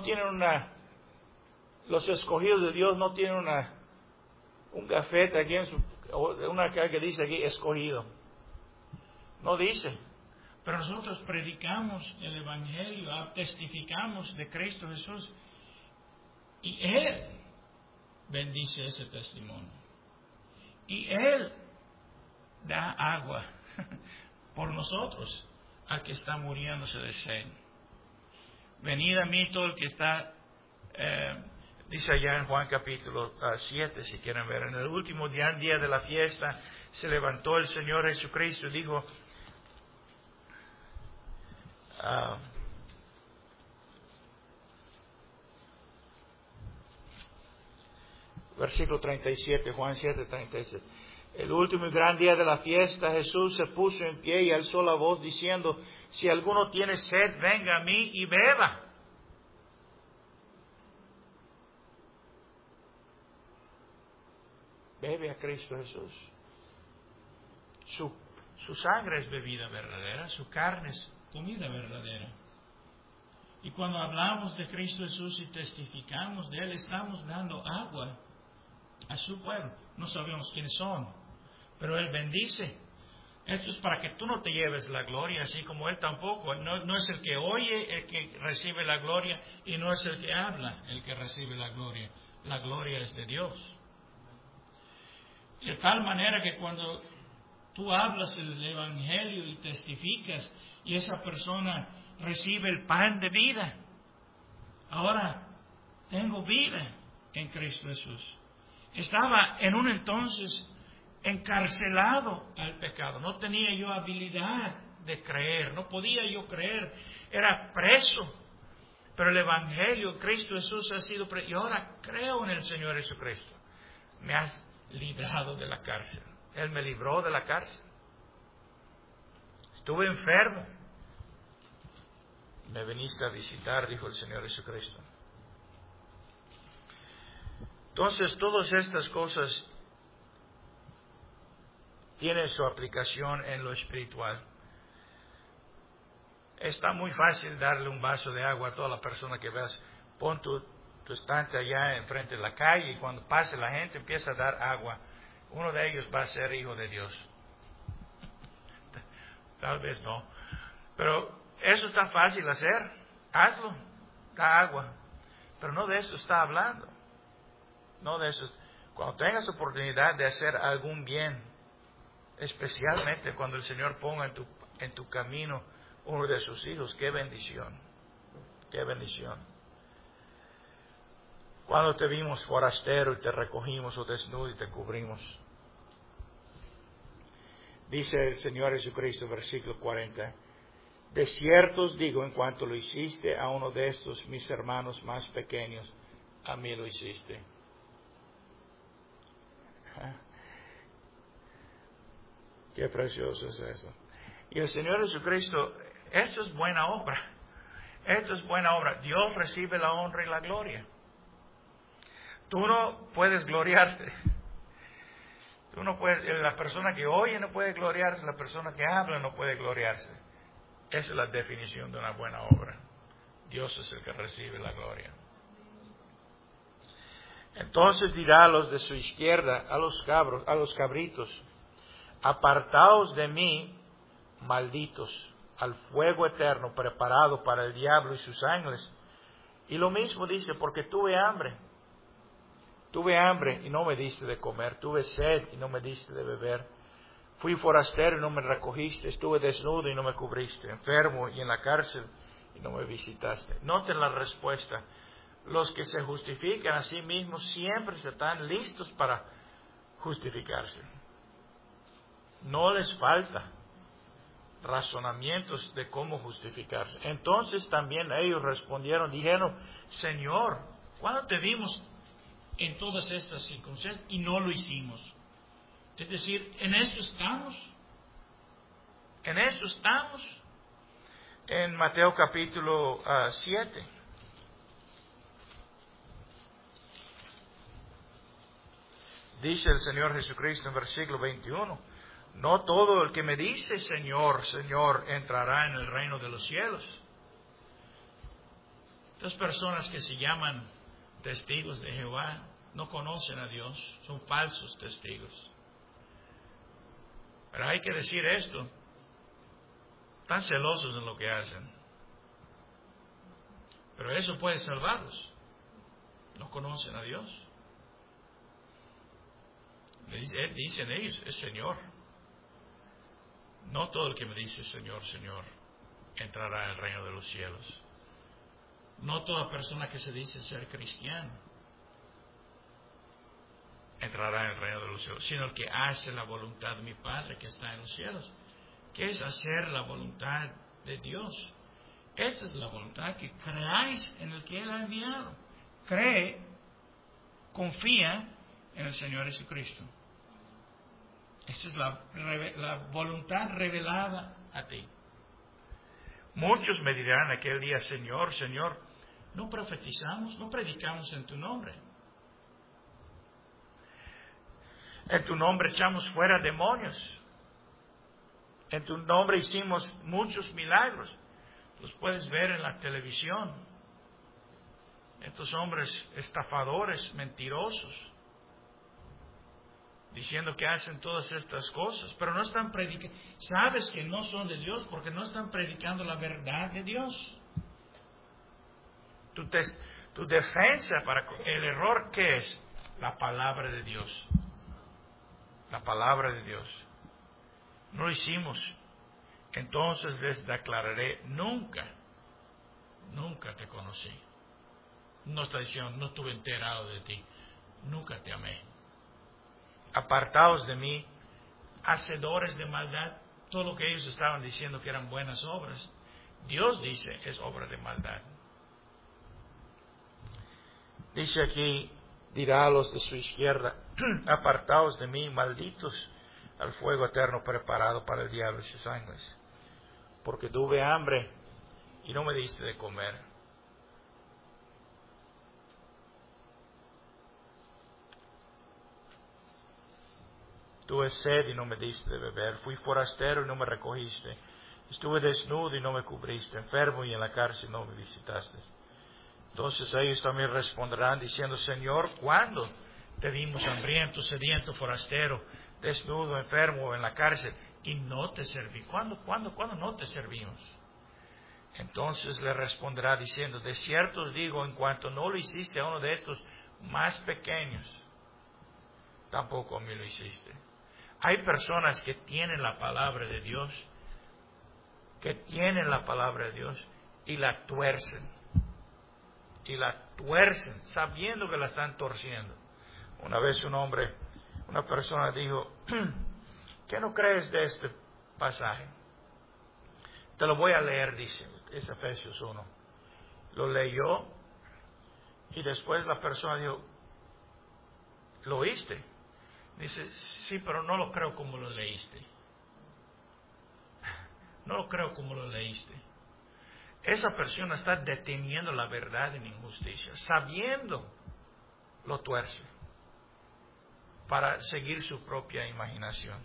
los escogidos de Dios no tienen un gafete aquí una que dice aquí escogido. No dice. Pero nosotros predicamos el Evangelio, testificamos de Cristo Jesús y Él bendice ese testimonio. Y Él da agua por nosotros al que está muriéndose de sed. Venid a mí todo el que está, dice allá en Juan capítulo 7, si quieren ver, en el último día de la fiesta, se levantó el Señor Jesucristo y dijo, versículo 37, Juan 7, 37. El último y gran día de la fiesta, Jesús se puso en pie y alzó la voz diciendo, si alguno tiene sed, venga a mí y beba. Bebe a Cristo Jesús. Su sangre es bebida verdadera, su carne es comida verdadera. Y cuando hablamos de Cristo Jesús y testificamos de Él, estamos dando agua a su pueblo. No sabemos quiénes son, pero Él bendice. Esto es para que tú no te lleves la gloria, así como Él tampoco. No es el que oye el que recibe la gloria, y no es el que habla el que recibe la gloria. La gloria es de Dios. De tal manera que cuando tú hablas el Evangelio y testificas, y esa persona recibe el pan de vida, ahora tengo vida en Cristo Jesús. Estaba en un entonces encarcelado al pecado. No tenía yo habilidad de creer. No podía yo creer. Era preso. Pero el Evangelio, Cristo Jesús ha sido preso. Y ahora creo en el Señor Jesucristo. Me ha librado de la cárcel. Él me libró de la cárcel. Estuve enfermo. Me viniste a visitar, dijo el Señor Jesucristo. Entonces, todas estas cosas tienen su aplicación en lo espiritual. Está muy fácil darle un vaso de agua a toda la persona que veas. Pon tu estante allá enfrente de la calle y cuando pase la gente empieza a dar agua. Uno de ellos va a ser hijo de Dios. Tal vez no. Pero eso está fácil hacer. Hazlo. Da agua. Pero no de eso está hablando. No de eso. Cuando tengas oportunidad de hacer algún bien, especialmente cuando el Señor ponga en tu camino uno de sus hijos, qué bendición. Qué bendición. Cuando te vimos forastero y te recogimos, o desnudo y te cubrimos. Dice el Señor Jesucristo, versículo 40. De cierto os digo, en cuanto lo hiciste a uno de estos mis hermanos más pequeños, a mí lo hiciste. Qué precioso es eso. Y el Señor Jesucristo, esto es buena obra. Esto es buena obra. Dios recibe la honra y la gloria. Tú no puedes gloriarte. Tú no puedes, la persona que oye no puede gloriarse, la persona que habla no puede gloriarse. Esa es la definición de una buena obra. Dios es el que recibe la gloria. Entonces dirá a los de su izquierda, a los cabritos: apartaos de mí, malditos, al fuego eterno preparado para el diablo y sus ángeles. Y lo mismo dice: porque tuve hambre y no me diste de comer, tuve sed y no me diste de beber, fui forastero y no me recogiste, estuve desnudo y no me cubriste, enfermo y en la cárcel y no me visitaste. Noten la respuesta. Los que se justifican a sí mismos siempre están listos para justificarse. No les falta razonamientos de cómo justificarse. Entonces también ellos respondieron, dijeron: Señor, ¿cuándo te vimos en todas estas circunstancias y no lo hicimos? Es decir, en esto estamos. En Mateo capítulo 7. Dice el Señor Jesucristo en versículo 21: no todo el que me dice Señor, Señor, entrará en el reino de los cielos. Estas personas que se llaman testigos de Jehová no conocen a Dios, son falsos testigos. Pero hay que decir esto: están celosos en lo que hacen. Pero eso puede salvarlos. No conocen a Dios. Dicen ellos: es Señor. No todo el que me dice Señor, Señor, entrará en el reino de los cielos. No toda persona que se dice ser cristiano entrará en el reino de los cielos, sino el que hace la voluntad de mi Padre que está en los cielos. ¿Qué es hacer la voluntad de Dios? Esa es la voluntad, que creáis en el que Él ha enviado. Cree, confía en el Señor Jesucristo. Esa es la voluntad revelada a ti. Muchos me dirán aquel día: Señor, Señor, ¿no profetizamos, no predicamos en tu nombre? En tu nombre echamos fuera demonios. En tu nombre hicimos muchos milagros. Los puedes ver en la televisión. Estos hombres estafadores, mentirosos, diciendo que hacen todas estas cosas, pero no están predicando. Sabes que no son de Dios porque no están predicando la verdad de Dios. Tu defensa para el error, ¿qué es? La palabra de Dios. La palabra de Dios. No lo hicimos. Entonces les declararé: nunca te conocí. No está diciendo: no estuve enterado de ti, nunca te amé. Apartaos de mí, hacedores de maldad. Todo lo que ellos estaban diciendo que eran buenas obras, Dios dice es obra de maldad. Dice aquí: dirá a los de su izquierda: apartaos de mí, malditos, al fuego eterno preparado para el diablo y sus ángeles. Porque tuve hambre y no me diste de comer. Tuve sed y no me diste de beber. Fui forastero y no me recogiste. Estuve desnudo y no me cubriste. Enfermo y en la cárcel no me visitaste. Entonces ellos también responderán diciendo: Señor, ¿cuándo te vimos hambriento, sediento, forastero, desnudo, enfermo o en la cárcel y no te serví? ¿Cuándo no te servimos? Entonces le responderá diciendo: de cierto os digo, en cuanto no lo hiciste a uno de estos más pequeños, tampoco a mí lo hiciste. Hay personas que tienen la palabra de Dios, y la tuercen. Sabiendo que la están torciendo. Una vez una persona dijo: ¿qué no crees de este pasaje? Te lo voy a leer, dice, es Efesios 1. Lo leyó Y después la persona dijo, ¿lo oíste? Dice, sí, pero no lo creo como lo leíste. No lo creo como lo leíste. Esa persona está deteniendo la verdad en injusticia, sabiendo lo tuerce, para seguir su propia imaginación.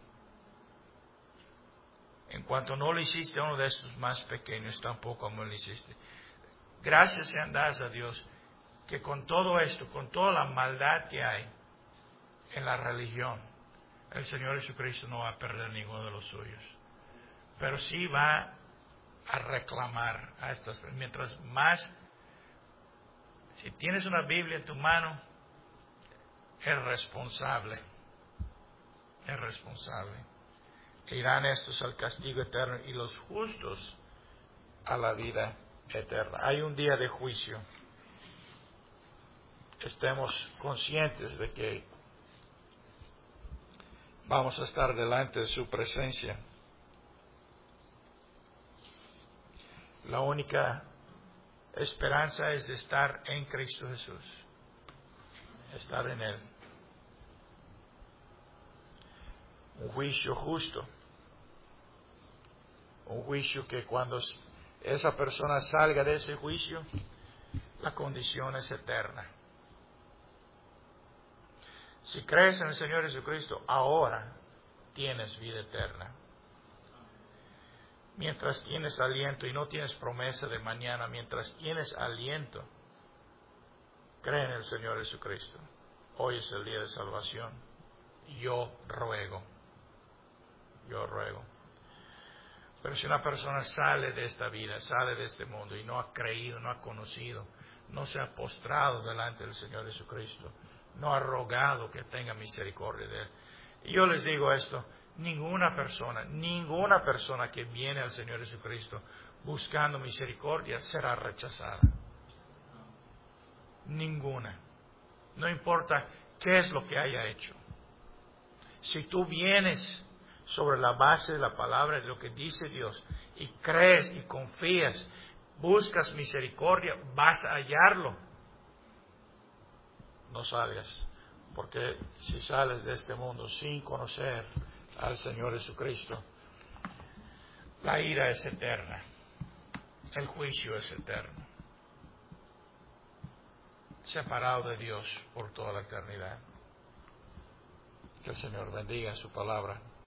En cuanto no lo hiciste a uno de estos más pequeños, tampoco me lo hiciste. Gracias sean dadas a Dios que con todo esto, con toda la maldad que hay en la religión, el Señor Jesucristo no va a perder ninguno de los suyos. Pero sí va a reclamar a estas personas. Mientras más, si tienes una Biblia en tu mano, es responsable. Es responsable. Irán estos al castigo eterno y los justos a la vida eterna. Hay un día de juicio. Estemos conscientes de que vamos a estar delante de su presencia. La única esperanza es de estar en Cristo Jesús, estar en Él. Un juicio justo, un juicio que cuando esa persona salga de ese juicio, la condición es eterna. Si crees en el Señor Jesucristo, ahora tienes vida eterna. Mientras tienes aliento y no tienes promesa de mañana, mientras tienes aliento, cree en el Señor Jesucristo. Hoy es el día de salvación. Yo ruego. Pero si una persona sale de esta vida, sale de este mundo y no ha creído, no ha conocido, no se ha postrado delante del Señor Jesucristo, no ha rogado que tenga misericordia de Él. Y yo les digo esto, ninguna persona que viene al Señor Jesucristo buscando misericordia será rechazada. Ninguna. No importa qué es lo que haya hecho. Si tú vienes sobre la base de la palabra, de lo que dice Dios, y crees y confías, buscas misericordia, vas a hallarlo. No salgas, porque si sales de este mundo sin conocer al Señor Jesucristo, la ira es eterna, el juicio es eterno, separado de Dios por toda la eternidad. Que el Señor bendiga su palabra.